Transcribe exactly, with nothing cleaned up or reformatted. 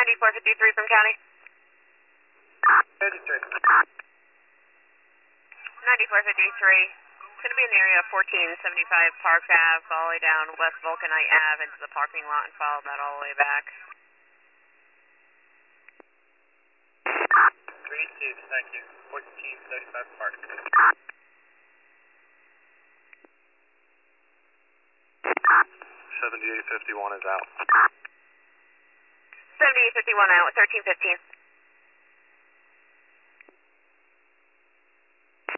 ninety-four fifty-three from county. Registered. ninety-four fifty-three. It's going to be in the area of fourteen seventy-five Park Ave, all the way down West Vulcanite Ave into the parking lot and follow that all the way back. Received, thank you. fourteen seventy-five Park. seventy-eight fifty-one is out. seventy-eight fifty-one out, thirteen fifteen.